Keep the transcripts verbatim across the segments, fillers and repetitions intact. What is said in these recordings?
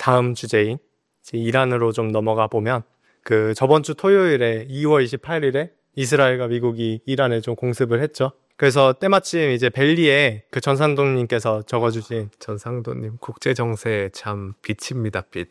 다음 주제인 이제 이란으로 좀 넘어가 보면 그 저번 주 토요일에 이월 이십팔일에 이스라엘과 미국이 이란에 좀 공습을 했죠. 그래서 때마침 이제 벨리에 그 전상돈님께서 적어주신 전상돈님 국제정세에 참 빛입니다. 빛.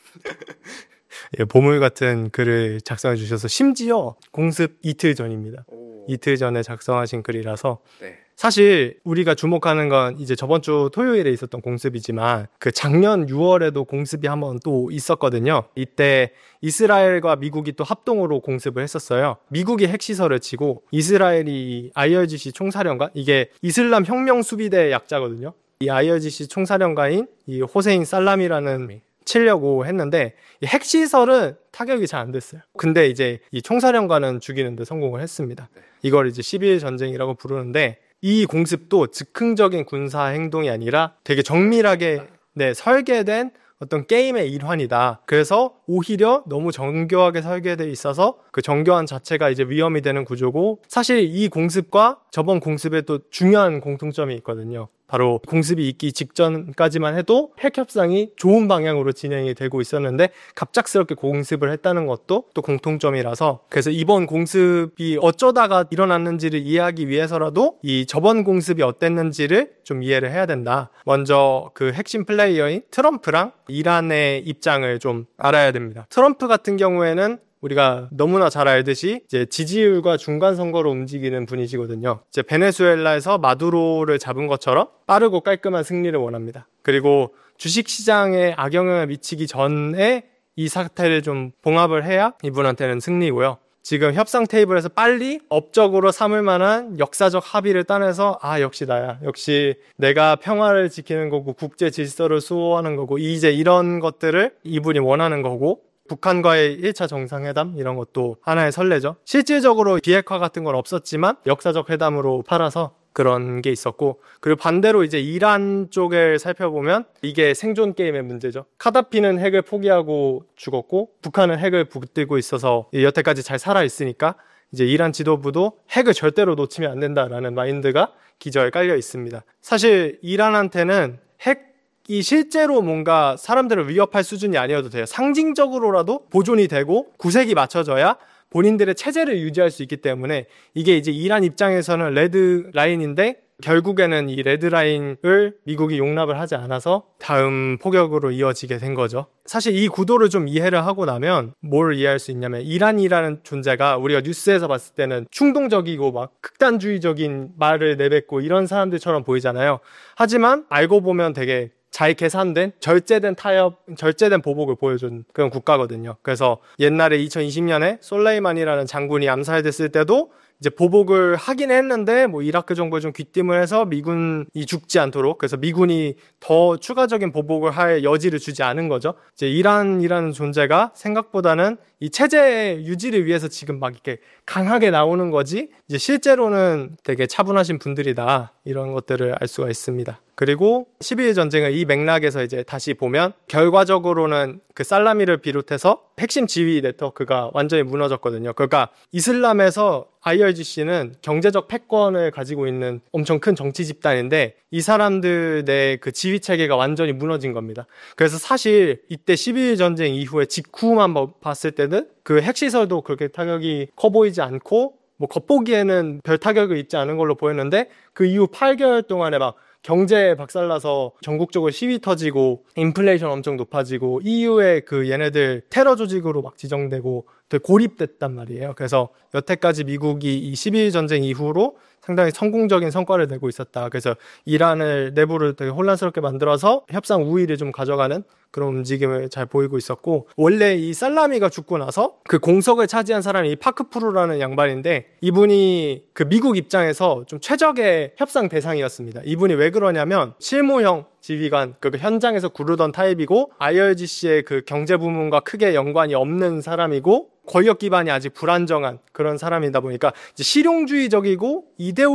예, 보물 같은 글을 작성해 주셔서 심지어 공습 이틀 전입니다. 오. 이틀 전에 작성하신 글이라서 네. 사실 우리가 주목하는 건 이제 저번 주 토요일에 있었던 공습이지만 그 작년 유월에도 공습이 한번 또 있었거든요. 이때 이스라엘과 미국이 또 합동으로 공습을 했었어요. 미국이 핵시설을 치고 이스라엘이 아이알지씨 총사령관, 이게 이슬람 혁명 수비대 약자거든요. 이 아이알지씨 총사령관인 이 호세인 살람이라는 치려고 했는데 이 핵시설은 타격이 잘 안 됐어요. 근데 이제 이 총사령관은 죽이는데 성공을 했습니다. 이걸 이제 십일 전쟁이라고 부르는데 이 공습도 즉흥적인 군사 행동이 아니라 되게 정밀하게 네, 설계된 어떤 게임의 일환이다. 그래서 오히려 너무 정교하게 설계되어 있어서 그 정교한 자체가 이제 위험이 되는 구조고, 사실 이 공습과 저번 공습에 또 중요한 공통점이 있거든요. 바로 공습이 있기 직전까지만 해도 핵 협상이 좋은 방향으로 진행이 되고 있었는데 갑작스럽게 공습을 했다는 것도 또 공통점이라서, 그래서 이번 공습이 어쩌다가 일어났는지를 이해하기 위해서라도 이 저번 공습이 어땠는지를 좀 이해를 해야 된다. 먼저 그 핵심 플레이어인 트럼프랑 이란의 입장을 좀 알아야 됩니다. 트럼프 같은 경우에는 우리가 너무나 잘 알듯이 이제 지지율과 중간 선거로 움직이는 분이시거든요. 이제 베네수엘라에서 마두로를 잡은 것처럼 빠르고 깔끔한 승리를 원합니다. 그리고 주식 시장에 악영향을 미치기 전에 이 사태를 좀 봉합을 해야 이분한테는 승리고요. 지금 협상 테이블에서 빨리 업적으로 삼을 만한 역사적 합의를 따내서 아 역시 나야, 역시 내가 평화를 지키는 거고 국제 질서를 수호하는 거고 이제 이런 것들을 이분이 원하는 거고, 북한과의 일 차 정상회담 이런 것도 하나의 선례죠. 실질적으로 비핵화 같은 건 없었지만 역사적 회담으로 팔아서 그런 게 있었고, 그리고 반대로 이제 이란 쪽을 살펴보면 이게 생존 게임의 문제죠. 카다피는 핵을 포기하고 죽었고 북한은 핵을 붙들고 있어서 여태까지 잘 살아있으니까 이제 이란 지도부도 핵을 절대로 놓치면 안 된다라는 마인드가 기저에 깔려 있습니다. 사실 이란한테는 핵 이 실제로 뭔가 사람들을 위협할 수준이 아니어도 돼요. 상징적으로라도 보존이 되고 구색이 맞춰져야 본인들의 체제를 유지할 수 있기 때문에 이게 이제 이란 입장에서는 레드라인인데 결국에는 이 레드라인을 미국이 용납을 하지 않아서 다음 폭격으로 이어지게 된 거죠. 사실 이 구도를 좀 이해를 하고 나면 뭘 이해할 수 있냐면, 이란이라는 존재가 우리가 뉴스에서 봤을 때는 충동적이고 막 극단주의적인 말을 내뱉고 이런 사람들처럼 보이잖아요. 하지만 알고 보면 되게 잘 계산된, 절제된 타협, 절제된 보복을 보여준 그런 국가거든요. 그래서 옛날에 이천이십 년에 솔레이만이라는 장군이 암살됐을 때도 이제 보복을 하긴 했는데 뭐 이라크 정부에 좀 귀띔을 해서 미군이 죽지 않도록, 그래서 미군이 더 추가적인 보복을 할 여지를 주지 않은 거죠. 이제 이란이라는 존재가 생각보다는 이 체제 유지를 위해서 지금 막 이렇게 강하게 나오는 거지, 이제 실제로는 되게 차분하신 분들이다, 이런 것들을 알 수가 있습니다. 그리고 십일 전쟁을 이 맥락에서 이제 다시 보면 결과적으로는 그 살라미를 비롯해서 핵심 지휘 네트워크가 완전히 무너졌거든요. 그러니까 이슬람에서 아이알지씨는 경제적 패권을 가지고 있는 엄청 큰 정치 집단인데 이 사람들 내 그 지휘 체계가 완전히 무너진 겁니다. 그래서 사실 이때 십일 전쟁 이후에 직후만 봤을 때는 그 핵시설도 그렇게 타격이 커 보이지 않고 뭐 겉보기에는 별 타격을 입지 않은 걸로 보였는데 그 이후 팔 개월 동안에 막 경제 박살나서 전국적으로 시위 터지고 인플레이션 엄청 높아지고 이후에 그 얘네들 테러 조직으로 막 지정되고 되게 고립됐단 말이에요. 그래서 여태까지 미국이 이 십일 전쟁 이후로 상당히 성공적인 성과를 내고 있었다. 그래서 이란을 내부를 되게 혼란스럽게 만들어서 협상 우위를 좀 가져가는 그런 움직임을 잘 보이고 있었고, 원래 이 살라미가 죽고 나서 그 공석을 차지한 사람이 이 파크푸르라는 양반인데 이분이 그 미국 입장에서 좀 최적의 협상 대상이었습니다. 이분이 왜 그러냐면 실무형 지휘관, 그 현장에서 구르던 타입이고 아이알지씨의 그 경제 부문과 크게 연관이 없는 사람이고 권력 기반이 아직 불안정한 그런 사람이다 보니까 이제 실용주의적이고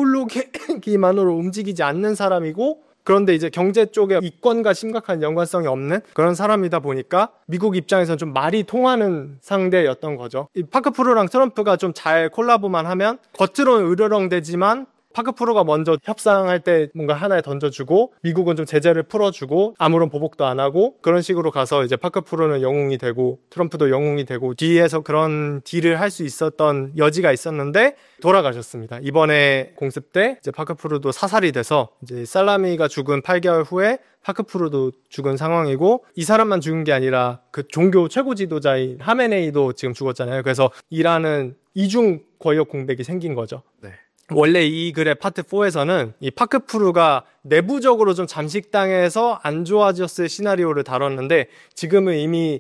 이데올로기만으로 움직이지 않는 사람이고, 그런데 이제 경제 쪽에 이권과 심각한 연관성이 없는 그런 사람이다 보니까 미국 입장에서는 좀 말이 통하는 상대였던 거죠. 이 파크푸르랑 트럼프가 좀 잘 콜라보만 하면 겉으로는 으르렁대지만 파크 프루가 먼저 협상할 때 뭔가 하나에 던져주고 미국은 좀 제재를 풀어주고 아무런 보복도 안 하고 그런 식으로 가서 이제 파크 프루는 영웅이 되고 트럼프도 영웅이 되고 뒤에서 그런 딜을 할 수 있었던 여지가 있었는데 돌아가셨습니다. 이번에 공습 때 이제 파크 프루도 사살이 돼서 이제 살라미가 죽은 팔 개월 후에 파크 프루도 죽은 상황이고 이 사람만 죽은 게 아니라 그 종교 최고 지도자인 하메네이도 지금 죽었잖아요. 그래서 이란은 이중 권력 공백이 생긴 거죠. 네. 원래 이 글의 파트 사에서는 이 파크 프루가 내부적으로 좀 잠식당해서 안 좋아졌을 시나리오를 다뤘는데 지금은 이미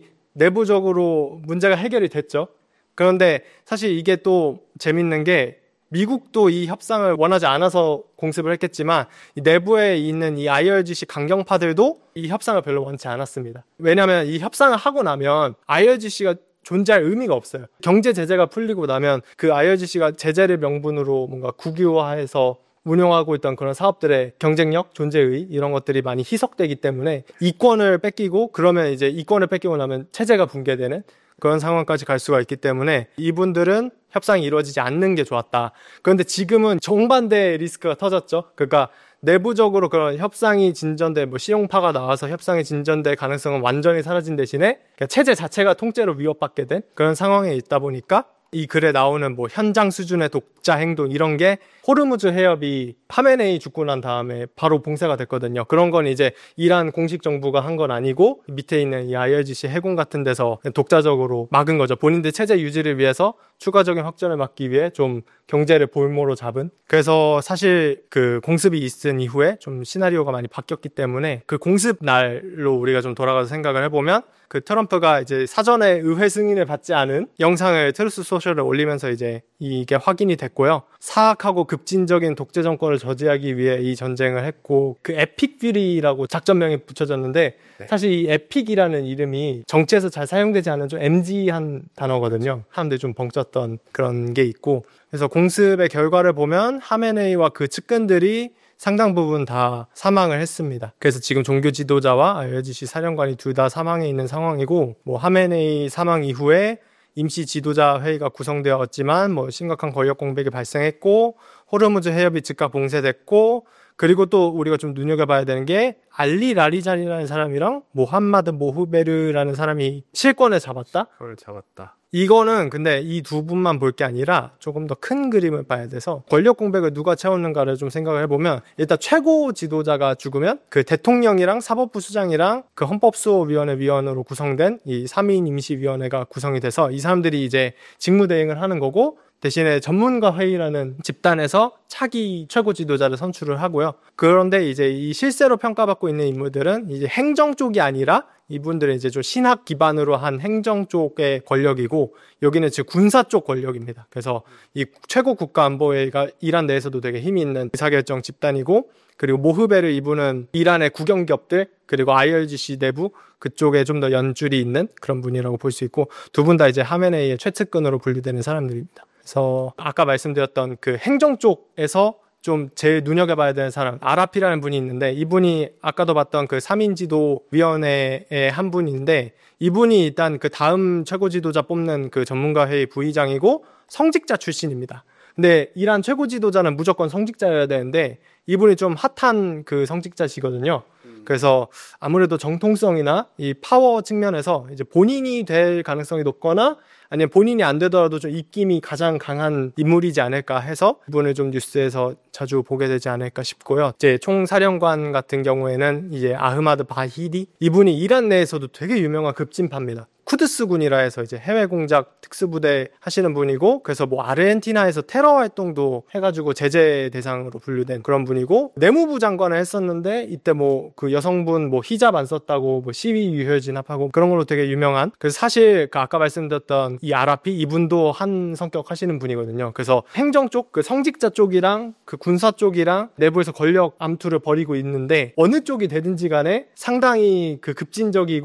내부적으로 문제가 해결이 됐죠. 그런데 사실 이게 또 재밌는 게 미국도 이 협상을 원하지 않아서 공습을 했겠지만 이 내부에 있는 이 아이알지씨 강경파들도 이 협상을 별로 원치 않았습니다. 왜냐하면 이 협상을 하고 나면 아이알지씨가 존재할 의미가 없어요. 경제 제재가 풀리고 나면 그 아이알지씨가 제재를 명분으로 뭔가 국유화해서 운영하고 있던 그런 사업들의 경쟁력, 존재의 이런 것들이 많이 희석되기 때문에 이권을 뺏기고 그러면 이제 이권을 뺏기고 나면 체제가 붕괴되는 그런 상황까지 갈 수가 있기 때문에 이분들은 협상이 이루어지지 않는 게 좋았다. 그런데 지금은 정반대의 리스크가 터졌죠. 그러니까 내부적으로 그런 협상이 진전돼 뭐 시용파가 나와서 협상이 진전될 가능성은 완전히 사라진 대신에 체제 자체가 통째로 위협받게 된 그런 상황에 있다 보니까 이 글에 나오는 뭐 현장 수준의 독자 행동 이런 게 호르무즈 해협이 하메네이 죽고 난 다음에 바로 봉쇄가 됐거든요. 그런 건 이제 이란 공식 정부가 한 건 아니고 밑에 있는 이 아이알지씨 해군 같은 데서 독자적으로 막은 거죠. 본인들 체제 유지를 위해서 추가적인 확전을 막기 위해 좀 경제를 볼모로 잡은. 그래서 사실 그 공습이 있은 이후에 좀 시나리오가 많이 바뀌었기 때문에 그 공습 날로 우리가 좀 돌아가서 생각을 해보면 그 트럼프가 이제 사전에 의회 승인을 받지 않은 영상을 트루스 소셜에 올리면서 이제 이게 확인이 됐고요. 사악하고 급진적인 독재 정권을 저지하기 위해 이 전쟁을 했고 그 에픽 뷰리라고 작전명이 붙여졌는데 네. 사실 이 에픽이라는 이름이 정치에서 잘 사용되지 않은 좀 엠지한 단어거든요. 사람들이 좀 벙쪘던 그런 게 있고 그래서 공습의 결과를 보면 하메네이와 그 측근들이 상당 부분 다 사망을 했습니다. 그래서 지금 종교 지도자와 아이알지씨 사령관이 둘 다 사망해 있는 상황이고 뭐 하메네이 사망 이후에 임시 지도자 회의가 구성되었지만 뭐 심각한 권력 공백이 발생했고 호르무즈 해협이 즉각 봉쇄됐고 그리고 또 우리가 좀 눈여겨봐야 되는 게 알리 라리잔이라는 사람이랑 모함마드 모흐베르라는 사람이 실권을 잡았다? 그걸 잡았다. 이거는 근데 이 두 분만 볼 게 아니라 조금 더 큰 그림을 봐야 돼서 권력 공백을 누가 채웠는가를 좀 생각을 해보면 일단 최고 지도자가 죽으면 그 대통령이랑 사법부 수장이랑 그 헌법수호위원회 위원으로 구성된 이 삼 인 임시위원회가 구성이 돼서 이 사람들이 이제 직무대행을 하는 거고 대신에 전문가 회의라는 집단에서 차기 최고 지도자를 선출을 하고요. 그런데 이제 이 실세로 평가받고 있는 인물들은 이제 행정 쪽이 아니라 이분들은 이제 좀 신학 기반으로 한 행정 쪽의 권력이고 여기는 지금 군사 쪽 권력입니다. 그래서 이 최고 국가안보회의가 이란 내에서도 되게 힘이 있는 의사결정 집단이고 그리고 모흐베르 이분은 이란의 국영기업들 그리고 아이알지씨 내부 그쪽에 좀 더 연줄이 있는 그런 분이라고 볼 수 있고 두 분 다 이제 하메네이의 최측근으로 분류되는 사람들입니다. 그래서 아까 말씀드렸던 그 행정 쪽에서 좀 제일 눈여겨봐야 되는 사람 아라피라는 분이 있는데 이분이 아까도 봤던 그 삼 인 지도 위원회의 한 분인데 이분이 일단 그 다음 최고 지도자 뽑는 그 전문가 회의 부의장이고 성직자 출신입니다. 근데 이란 최고 지도자는 무조건 성직자여야 되는데 이분이 좀 핫한 그 성직자시거든요. 그래서 아무래도 정통성이나 이 파워 측면에서 이제 본인이 될 가능성이 높거나 아니면 본인이 안 되더라도 좀 입김이 가장 강한 인물이지 않을까 해서 이분을 좀 뉴스에서 자주 보게 되지 않을까 싶고요. 이제 총사령관 같은 경우에는 이제 아흐마드 바히디 이분이 이란 내에서도 되게 유명한 급진파입니다. 쿠드스군이라 해서 이제 해외 공작 특수부대 하시는 분이고 그래서 뭐 아르헨티나에서 테러 활동도 해가지고 제재 대상으로 분류된 그런 분이고 내무부 장관을 했었는데 이때 뭐 그 여성분 뭐 히잡 안 썼다고 뭐 시위 유혈 진압하고 그런 걸로 되게 유명한 그래서 사실 그 아까 말씀드렸던 이 아라피 이분도 한 성격 하시는 분이거든요. 그래서 행정 쪽 그 성직자 쪽이랑 그 군사 쪽이랑 내부에서 권력 암투를 벌이고 있는데 어느 쪽이 되든지 간에 상당히 그 급진적이고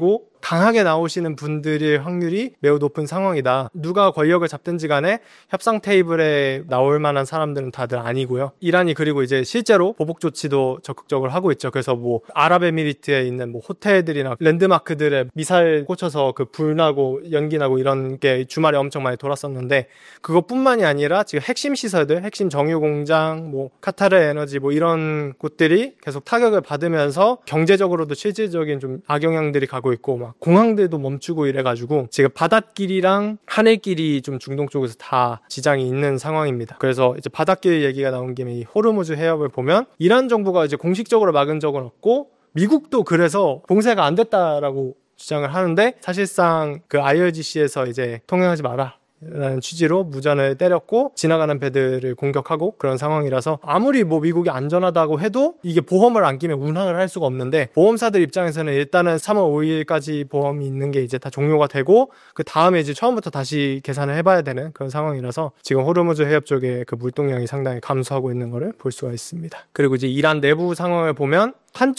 강하게 나오시는 분들의 확률이 매우 높은 상황이다. 누가 권력을 잡든지 간에 협상 테이블에 나올 만한 사람들은 다들 아니고요. 이란이 그리고 이제 실제로 보복 조치도 적극적으로 하고 있죠. 그래서 뭐 아랍에미리트에 있는 뭐 호텔들이나 랜드마크들에 미사일 꽂혀서 그 불나고 연기나고 이런 게 주말에 엄청 많이 돌았었는데, 그것뿐만이 아니라 지금 핵심 시설들, 핵심 정유 공장, 뭐 카타르 에너지 뭐 이런 곳들이 계속 타격을 받으면서 경제적으로도 실질적인 좀 악영향들이 가고 있고, 막 공항들도 멈추고 이래가지고 지금 바닷길이랑 하늘길이 좀 중동 쪽에서 다 지장이 있는 상황입니다. 그래서 이제 바닷길 얘기가 나온 김에 이 호르무즈 해협을 보면 이란 정부가 이제 공식적으로 막은 적은 없고, 미국도 그래서 봉쇄가 안 됐다라고 주장을 하는데, 사실상 그 아이알지씨에서 이제 통행하지 마라 라는 취지로 무전을 때렸고 지나가는 배들을 공격하고 그런 상황이라서, 아무리 뭐 미국이 안전하다고 해도 이게 보험을 안 끼면 운항을 할 수가 없는데, 보험사들 입장에서는 일단은 삼월 오일까지 보험이 있는 게 이제 다 종료가 되고 그 다음에 이제 처음부터 다시 계산을 해봐야 되는 그런 상황이라서 지금 호르무즈 해협 쪽에 그 물동량이 상당히 감소하고 있는 거를 볼 수가 있습니다. 그리고 이제 이란 내부 상황을 보면,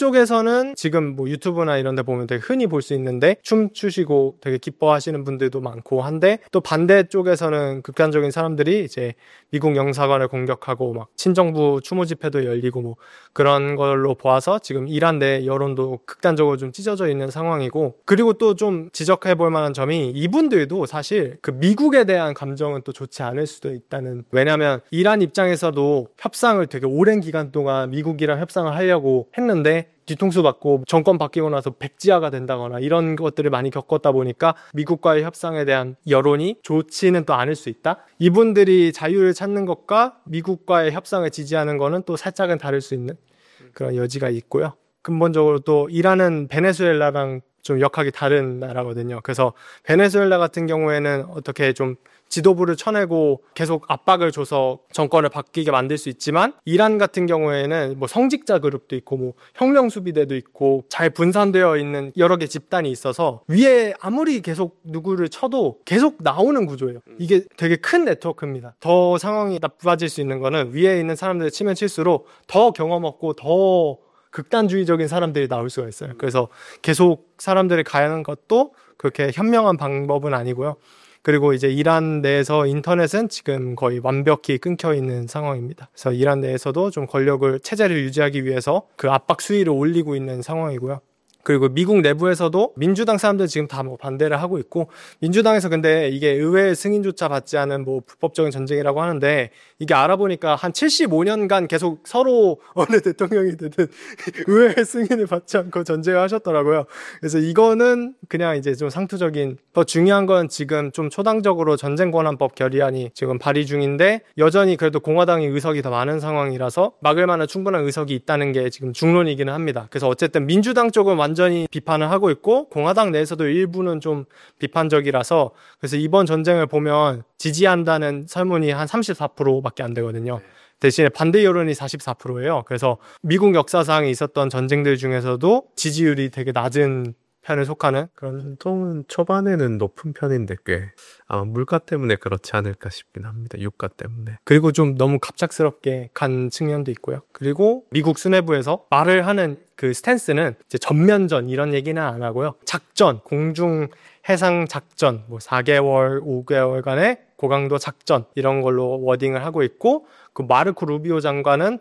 한쪽에서는 지금 뭐 유튜브나 이런 데 보면 되게 흔히 볼 수 있는데 춤추시고 되게 기뻐하시는 분들도 많고 한데, 또 반대쪽에서는 극단적인 사람들이 이제 미국 영사관을 공격하고 막 친정부 추모 집회도 열리고 뭐 그런 걸로 보아서 지금 이란 내 여론도 극단적으로 좀 찢어져 있는 상황이고, 그리고 또 좀 지적해 볼 만한 점이 이분들도 사실 그 미국에 대한 감정은 또 좋지 않을 수도 있다는, 왜냐면 이란 입장에서도 협상을 되게 오랜 기간 동안 미국이랑 협상을 하려고 했는데 뒤통수 받고 정권 바뀌고 나서 백지화가 된다거나 이런 것들을 많이 겪었다 보니까 미국과의 협상에 대한 여론이 좋지는 또 않을 수 있다. 이분들이 자유를 찾는 것과 미국과의 협상을 지지하는 거는 또 살짝은 다를 수 있는 그런 여지가 있고요. 근본적으로 또 이란은 베네수엘라랑 좀 역학이 다른 나라거든요. 그래서 베네수엘라 같은 경우에는 어떻게 좀 지도부를 쳐내고 계속 압박을 줘서 정권을 바뀌게 만들 수 있지만, 이란 같은 경우에는 뭐 성직자 그룹도 있고 뭐 혁명 수비대도 있고 잘 분산되어 있는 여러 개 집단이 있어서 위에 아무리 계속 누구를 쳐도 계속 나오는 구조예요. 이게 되게 큰 네트워크입니다. 더 상황이 나빠질 수 있는 거는 위에 있는 사람들을 치면 칠수록 더 경험 없고 더 극단주의적인 사람들이 나올 수가 있어요. 그래서 계속 사람들이 가는 것도 그렇게 현명한 방법은 아니고요. 그리고 이제 이란 내에서 인터넷은 지금 거의 완벽히 끊겨 있는 상황입니다. 그래서 이란 내에서도 좀 권력을, 체제를 유지하기 위해서 그 압박 수위를 올리고 있는 상황이고요. 그리고 미국 내부에서도 민주당 사람들 지금 다 뭐 반대를 하고 있고, 민주당에서 근데 이게 의회 승인조차 받지 않은 뭐 불법적인 전쟁이라고 하는데, 이게 알아보니까 한 칠십오 년간 계속 서로 어느 대통령이 되든 의회 승인을 받지 않고 전쟁을 하셨더라고요. 그래서 이거는 그냥 이제 좀 상투적인, 더 중요한 건 지금 좀 초당적으로 전쟁권한법 결의안이 지금 발의 중인데, 여전히 그래도 공화당이 의석이 더 많은 상황이라서 막을 만한 충분한 의석이 있다는 게 지금 중론이기는 합니다. 그래서 어쨌든 민주당 쪽은 완전 완전히 비판을 하고 있고 공화당 내에서도 일부는 좀 비판적이라서, 그래서 이번 전쟁을 보면 지지한다는 설문이 한 삼십사 퍼센트밖에 안 되거든요. 대신에 반대 여론이 사십사 퍼센트예요. 그래서 미국 역사상에 있었던 전쟁들 중에서도 지지율이 되게 낮은 편에 속하는 그런. 전통은 초반에는 높은 편인데 꽤 아마 물가 때문에 그렇지 않을까 싶긴 합니다. 유가 때문에. 그리고 좀 너무 갑작스럽게 간 측면도 있고요. 그리고 미국 수뇌부에서 말을 하는 그 스탠스는 이제 전면전 이런 얘기는 안 하고요. 작전, 공중 해상 작전, 뭐 사 개월, 오 개월간의 고강도 작전 이런 걸로 워딩을 하고 있고, 그 마르코 루비오 장관은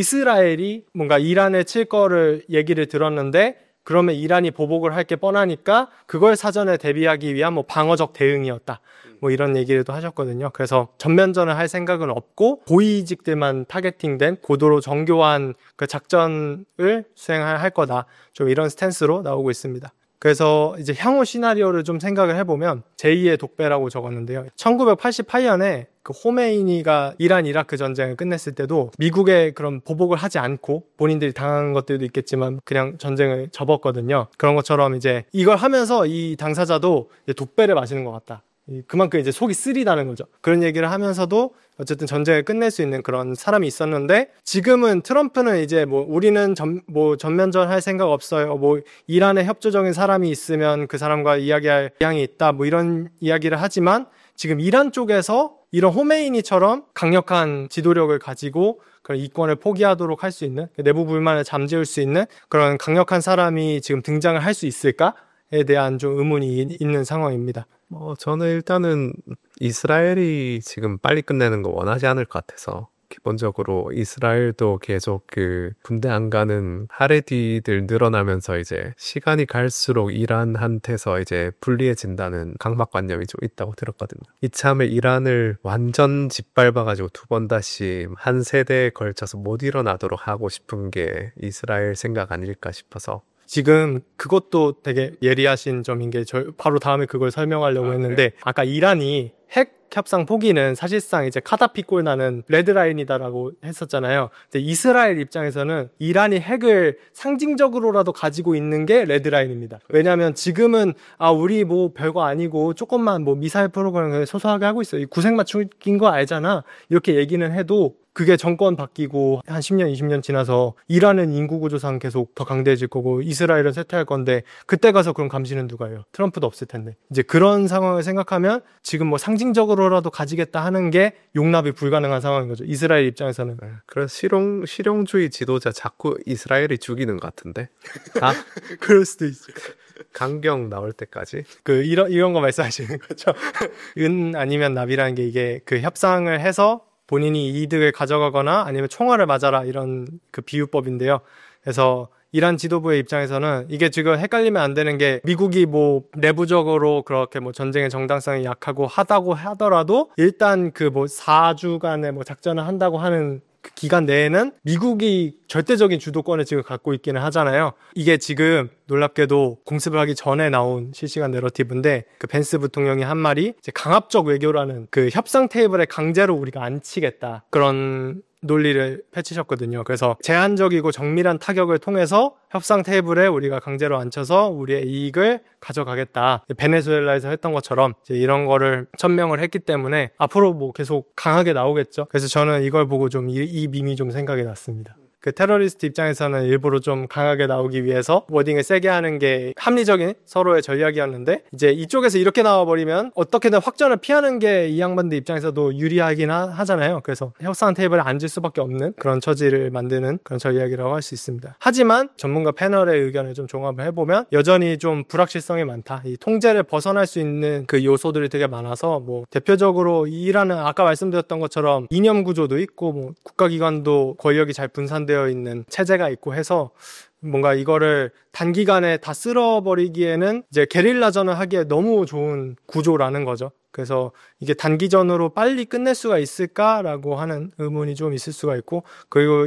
이스라엘이 뭔가 이란에 칠 거를 얘기를 들었는데, 그러면 이란이 보복을 할 게 뻔하니까 그걸 사전에 대비하기 위한 뭐 방어적 대응이었다. 뭐 이런 얘기를 또 하셨거든요. 그래서 전면전을 할 생각은 없고 고위직들만 타겟팅된 고도로 정교한 그 작전을 수행할 거다. 좀 이런 스탠스로 나오고 있습니다. 그래서 이제 향후 시나리오를 좀 생각을 해보면 제이의 독배라고 적었는데요. 천구백팔십팔 년에 그 호메이니가 이란 이라크 전쟁을 끝냈을 때도 미국의 그런 보복을 하지 않고 본인들이 당한 것들도 있겠지만 그냥 전쟁을 접었거든요. 그런 것처럼 이제 이걸 하면서 이 당사자도 이제 독배를 마시는 것 같다. 그만큼 이제 속이 쓰리다는 거죠. 그런 얘기를 하면서도 어쨌든 전쟁을 끝낼 수 있는 그런 사람이 있었는데, 지금은 트럼프는 이제 뭐 우리는 전, 뭐 전면전 할 생각 없어요. 뭐 이란에 협조적인 사람이 있으면 그 사람과 이야기할 의향이 있다. 뭐 이런 이야기를 하지만, 지금 이란 쪽에서 이런 호메이니처럼 강력한 지도력을 가지고 그런 이권을 포기하도록 할 수 있는, 내부 불만을 잠재울 수 있는 그런 강력한 사람이 지금 등장을 할 수 있을까? 대한 좀 의문이 있는 상황입니다. 뭐 저는 일단은 이스라엘이 지금 빨리 끝내는 거 원하지 않을 것 같아서 기본적으로 이스라엘도 계속 그 군대 안 가는 하레디들 늘어나면서 이제 시간이 갈수록 이란한테서 이제 불리해진다는 강박관념이 좀 있다고 들었거든요. 이참에 이란을 완전 짓밟아가지고 두 번 다시 한 세대에 걸쳐서 못 일어나도록 하고 싶은 게 이스라엘 생각 아닐까 싶어서 지금 그것도 되게 예리하신 점인 게 저 바로 다음에 그걸 설명하려고 아, 했는데 그래? 아까 이란이 핵 협상 포기는 사실상 이제 카다피 꼴 나는 레드라인이다라고 했었잖아요. 근데 이스라엘 입장에서는 이란이 핵을 상징적으로라도 가지고 있는 게 레드라인입니다. 왜냐하면 지금은 아 우리 뭐 별거 아니고 조금만 뭐 미사일 프로그램을 소소하게 하고 있어. 이 구색 맞추기인 거 알잖아. 이렇게 얘기는 해도 그게 정권 바뀌고 한 십 년, 이십 년 지나서 이란은 인구 구조상 계속 더 강대해질 거고 이스라엘은 쇠퇴할 건데 그때 가서 그럼 감시는 누가 해요? 트럼프도 없을 텐데. 이제 그런 상황을 생각하면 지금 뭐 상징적으로라도 가지겠다 하는 게 용납이 불가능한 상황인 거죠. 이스라엘 입장에서는. 네, 그래서 실용, 실용주의 지도자 자꾸 이스라엘이 죽이는 것 같은데. 아? 그럴 수도 있죠. 강경 나올 때까지. 그 이런 이런 거 말씀하시는 거죠. 은 아니면 납이라는 게 이게 그 협상을 해서 본인이 이득을 가져가거나 아니면 총알을 맞아라 이런 그 비유법인데요. 그래서 이란 지도부의 입장에서는 이게 지금 헷갈리면 안 되는 게 미국이 뭐 내부적으로 그렇게 뭐 전쟁의 정당성이 약하고 하다고 하더라도 일단 그 뭐 사 주간의 뭐 작전을 한다고 하는 그 기간 내에는 미국이 절대적인 주도권을 지금 갖고 있기는 하잖아요. 이게 지금 놀랍게도 공습을 하기 전에 나온 실시간 내러티브인데 그 벤스 부통령이 한 말이 이제 강압적 외교라는 그 협상 테이블에 강제로 우리가 앉히겠다 그런 논리를 펼치셨거든요. 그래서 제한적이고 정밀한 타격을 통해서 협상 테이블에 우리가 강제로 앉혀서 우리의 이익을 가져가겠다. 베네수엘라에서 했던 것처럼 이제 이런 거를 천명을 했기 때문에 앞으로 뭐 계속 강하게 나오겠죠. 그래서 저는 이걸 보고 좀 이, 이 밈이 좀 생각이 났습니다. 그 테러리스트 입장에서는 일부러 좀 강하게 나오기 위해서 워딩을 세게 하는 게 합리적인 서로의 전략이었는데 이제 이쪽에서 이렇게 나와버리면 어떻게든 확전을 피하는 게 이 양반들 입장에서도 유리하긴 하잖아요. 그래서 협상 테이블에 앉을 수밖에 없는 그런 처지를 만드는 그런 전략이라고 할 수 있습니다. 하지만 전문가 패널의 의견을 좀 종합을 해보면 여전히 좀 불확실성이 많다. 이 통제를 벗어날 수 있는 그 요소들이 되게 많아서 뭐 대표적으로 이란은 아까 말씀드렸던 것처럼 이념 구조도 있고 뭐 국가기관도 권력이 잘 분산되어 있는 체제가 있고 해서 뭔가 이거를 단기간에 다 쓸어버리기에는 이제 게릴라전을 하기에 너무 좋은 구조라는 거죠. 그래서 이게 단기전으로 빨리 끝낼 수가 있을까라고 하는 의문이 좀 있을 수가 있고, 그리고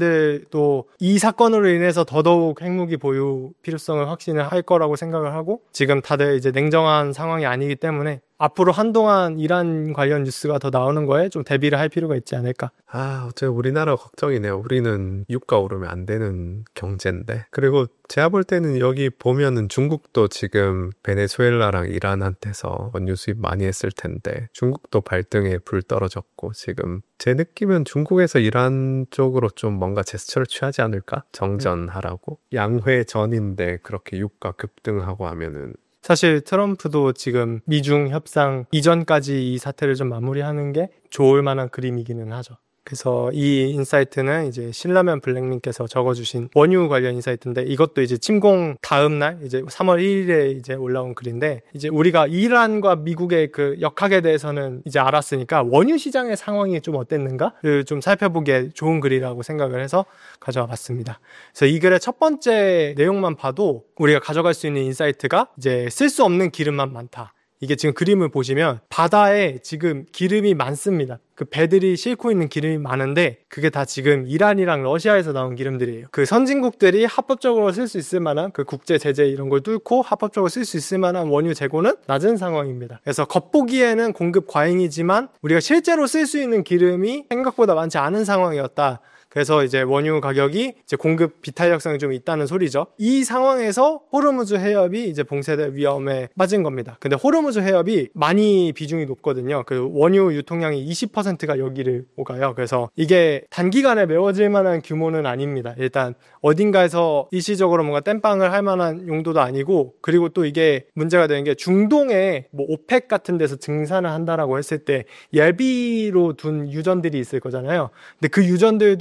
이란인들도 이 사건으로 인해서 더더욱 핵무기 보유 필요성을 확신을 할 거라고 생각을 하고, 지금 다들 이제 냉정한 상황이 아니기 때문에 앞으로 한동안 이란 관련 뉴스가 더 나오는 거에 좀 대비를 할 필요가 있지 않을까. 아, 어째 우리나라 걱정이네요. 우리는 유가 오르면 안 되는 경제인데. 그리고 제가 볼 때는 여기 보면은 중국도 지금 베네수엘라랑 이란한테서 원유 수입 많이 했을 텐데 중국도 발등에 불 떨어졌고, 지금 제 느낌은 중국에서 이란 쪽으로 좀 뭔가 제스처를 취하지 않을까? 정전하라고. 음. 양회 전인데 그렇게 유가 급등하고 하면은. 사실 트럼프도 지금 미중 협상 이전까지 이 사태를 좀 마무리하는 게 좋을 만한 그림이기는 하죠. 그래서 이 인사이트는 이제 신라면 블랙님께서 적어주신 원유 관련 인사이트인데, 이것도 이제 침공 다음 날 이제 삼월 일일에 이제 올라온 글인데, 이제 우리가 이란과 미국의 그 역학에 대해서는 이제 알았으니까 원유 시장의 상황이 좀 어땠는가를 좀 살펴보기에 좋은 글이라고 생각을 해서 가져와 봤습니다. 그래서 이 글의 첫 번째 내용만 봐도 우리가 가져갈 수 있는 인사이트가 이제 쓸 수 없는 기름만 많다. 이게 지금 그림을 보시면 바다에 지금 기름이 많습니다. 그 배들이 싣고 있는 기름이 많은데 그게 다 지금 이란이랑 러시아에서 나온 기름들이에요. 그 선진국들이 합법적으로 쓸 수 있을 만한 그 국제 제재 이런 걸 뚫고 합법적으로 쓸 수 있을 만한 원유 재고는 낮은 상황입니다. 그래서 겉보기에는 공급 과잉이지만 우리가 실제로 쓸 수 있는 기름이 생각보다 많지 않은 상황이었다. 그래서 이제 원유 가격이 이제 공급 비탄력성이 좀 있다는 소리죠. 이 상황에서 호르무즈 해협이 이제 봉쇄될 위험에 빠진 겁니다. 근데 호르무즈 해협이 많이 비중이 높거든요. 그 원유 유통량이 이십 퍼센트가 여기를 오가요. 그래서 이게 단기간에 메워질 만한 규모는 아닙니다. 일단 어딘가에서 일시적으로 뭔가 땜빵을 할 만한 용도도 아니고, 그리고 또 이게 문제가 되는 게 중동에 뭐 오펙 같은 데서 증산을 한다라고 했을 때 예비로 둔 유전들이 있을 거잖아요. 근데 그 유전들도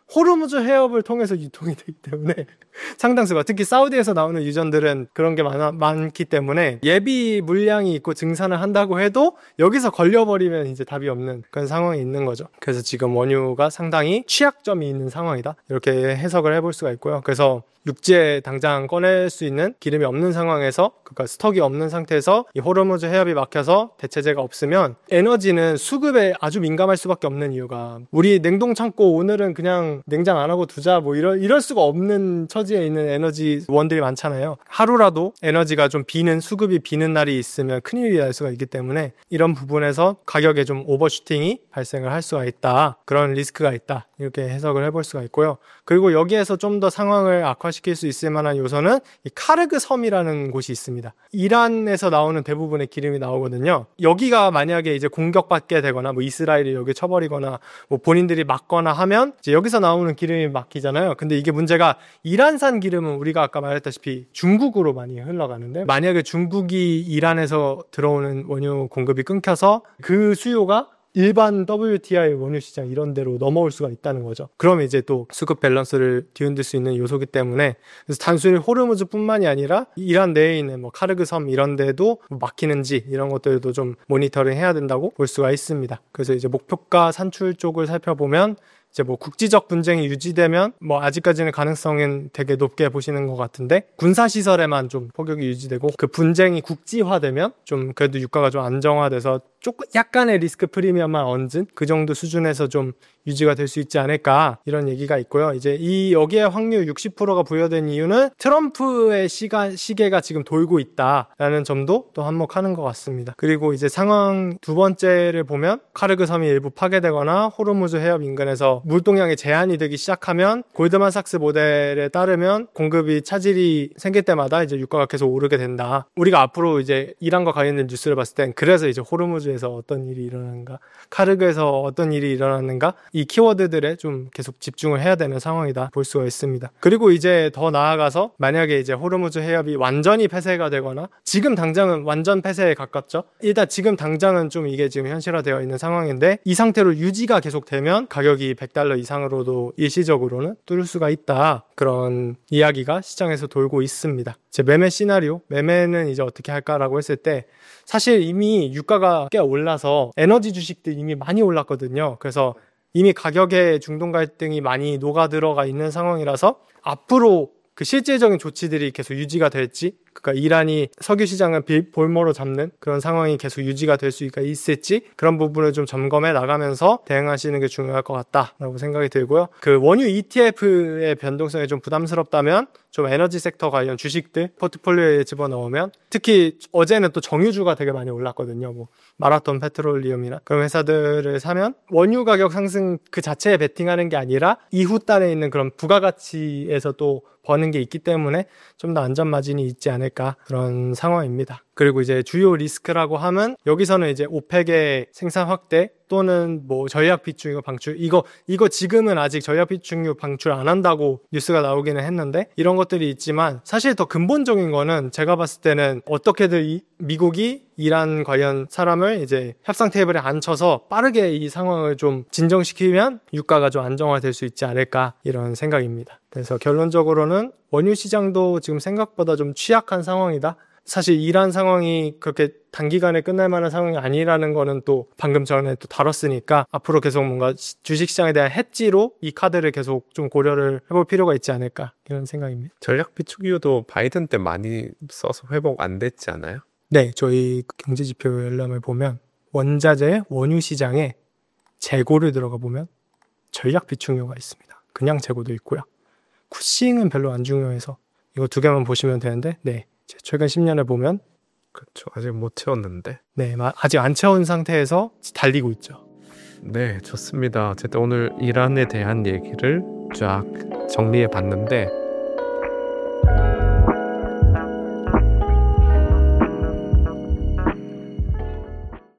호르무즈 해협을 통해서 유통이 되기 때문에 상당수가, 특히 사우디에서 나오는 유전들은 그런 게 많아, 많기 때문에 예비 물량이 있고 증산을 한다고 해도 여기서 걸려버리면 이제 답이 없는 그런 상황이 있는 거죠. 그래서 지금 원유가 상당히 취약점이 있는 상황이다, 이렇게 해석을 해볼 수가 있고요. 그래서 육지에 당장 꺼낼 수 있는 기름이 없는 상황에서, 그러니까 스톡이 없는 상태에서 이 호르무즈 해협이 막혀서 대체제가 없으면 에너지는 수급에 아주 민감할 수밖에 없는 이유가, 우리 냉동 창고 오늘은 그냥 냉장 안 하고 두자 뭐 이럴, 이럴 수가 없는 처지에 있는 에너지원들이 많잖아요. 하루라도 에너지가 좀 비는, 수급이 비는 날이 있으면 큰일이 날 수가 있기 때문에 이런 부분에서 가격에 좀 오버슈팅이 발생을 할 수가 있다, 그런 리스크가 있다, 이렇게 해석을 해볼 수가 있고요. 그리고 여기에서 좀 더 상황을 악화시킬 수 있을 만한 요소는 이 카르그 섬이라는 곳이 있습니다. 이란에서 나오는 대부분의 기름이 나오거든요. 여기가 만약에 이제 공격받게 되거나 뭐 이스라엘이 여기 쳐버리거나 뭐 본인들이 막거나 하면 이제 여기서 나오는 기름이 막히잖아요. 근데 이게 문제가, 이란산 기름은 우리가 아까 말했다시피 중국으로 많이 흘러가는데, 만약에 중국이 이란에서 들어오는 원유 공급이 끊겨서 그 수요가 일반 더블유티아이 원유 시장 이런 데로 넘어올 수가 있다는 거죠. 그러면 이제 또 수급 밸런스를 뒤흔들 수 있는 요소기 때문에, 그래서 단순히 호르무즈뿐만이 아니라 이란 내에 있는 뭐 카르그 섬 이런 데도 막히는지 이런 것들도 좀 모니터링 해야 된다고 볼 수가 있습니다. 그래서 이제 목표가 산출 쪽을 살펴보면, 이제 뭐 국지적 분쟁이 유지되면 뭐 아직까지는 가능성은 되게 높게 보시는 것 같은데, 군사시설에만 좀 폭격이 유지되고 그 분쟁이 국지화되면 좀 그래도 유가가 좀 안정화돼서 조금 약간의 리스크 프리미엄만 얹은 그 정도 수준에서 좀 유지가 될 수 있지 않을까, 이런 얘기가 있고요. 이제 이 여기에 확률 육십 퍼센트가 부여된 이유는 트럼프의 시간, 시계가 지금 돌고 있다라는 점도 또 한몫하는 것 같습니다. 그리고 이제 상황 두 번째를 보면, 카르그 섬이 일부 파괴되거나 호르무즈 해협 인근에서 물동량이 제한이 되기 시작하면, 골드만삭스 모델에 따르면 공급이 차질이 생길 때마다 이제 유가가 계속 오르게 된다. 우리가 앞으로 이제 이란과 관련된 뉴스를 봤을 땐 그래서 이제 호르무즈에서 어떤 일이 일어나는가, 카르그에서 어떤 일이 일어나는가, 이 키워드들에 좀 계속 집중을 해야 되는 상황이다 볼 수가 있습니다. 그리고 이제 더 나아가서 만약에 이제 호르무즈 해협이 완전히 폐쇄가 되거나, 지금 당장은 완전 폐쇄에 가깝죠. 일단 지금 당장은 좀 이게 지금 현실화되어 있는 상황인데, 이 상태로 유지가 계속되면 가격이 백 달러 이상으로도 일시적으로는 뚫을 수가 있다, 그런 이야기가 시장에서 돌고 있습니다. 제 매매 시나리오, 매매는 이제 어떻게 할까라고 했을 때, 사실 이미 유가가 꽤 올라서 에너지 주식들 이미 많이 올랐거든요. 그래서 이미 가격에 중동 갈등이 많이 녹아들어가 있는 상황이라서 앞으로 그 실질적인 조치들이 계속 유지가 될지, 그러니까 이란이 석유 시장을 볼모로 잡는 그런 상황이 계속 유지가 될 수 있을지, 그런 부분을 좀 점검해 나가면서 대응하시는 게 중요할 것 같다라고 생각이 들고요. 그 원유 이티에프의 변동성이 좀 부담스럽다면 좀 에너지 섹터 관련 주식들 포트폴리오에 집어넣으면, 특히 어제는 또 정유주가 되게 많이 올랐거든요. 뭐 마라톤 페트롤리움이나 그런 회사들을 사면 원유 가격 상승 그 자체에 베팅하는 게 아니라 이후 달에 있는 그런 부가가치에서 또 버는 게 있기 때문에 좀 더 안전 마진이 있지 않을까, 그런 상황입니다. 그리고 이제 주요 리스크라고 하면, 여기서는 이제 오펙의 생산 확대 또는 뭐 전략 비축유 방출, 이거 이거 지금은 아직 전략 비축유 방출 안 한다고 뉴스가 나오기는 했는데, 이런 것들이 있지만 사실 더 근본적인 거는 제가 봤을 때는 어떻게든 이, 미국이 이란 관련 사람을 이제 협상 테이블에 앉혀서 빠르게 이 상황을 좀 진정시키면 유가가 좀 안정화될 수 있지 않을까, 이런 생각입니다. 그래서 결론적으로는 원유 시장도 지금 생각보다 좀 취약한 상황이다. 사실 이란 상황이 그렇게 단기간에 끝날 만한 상황이 아니라는 거는 또 방금 전에 또 다뤘으니까, 앞으로 계속 뭔가 주식시장에 대한 해지로 이 카드를 계속 좀 고려를 해볼 필요가 있지 않을까, 이런 생각입니다. 전략 비축유도 바이든 때 많이 써서 회복 안 됐지 않아요? 네, 저희 경제지표 열람을 보면 원자재 원유 시장에 재고를 들어가 보면 전략 비축유가 있습니다. 그냥 재고도 있고요. 쿠싱은 별로 안 중요해서 이거 두 개만 보시면 되는데, 네, 최근 십 년을 보면, 그렇죠, 아직 못 채웠는데, 네, 아직 안 채운 상태에서 달리고 있죠. 네, 좋습니다. 어쨌든 오늘 이란에 대한 얘기를 쫙 정리해 봤는데,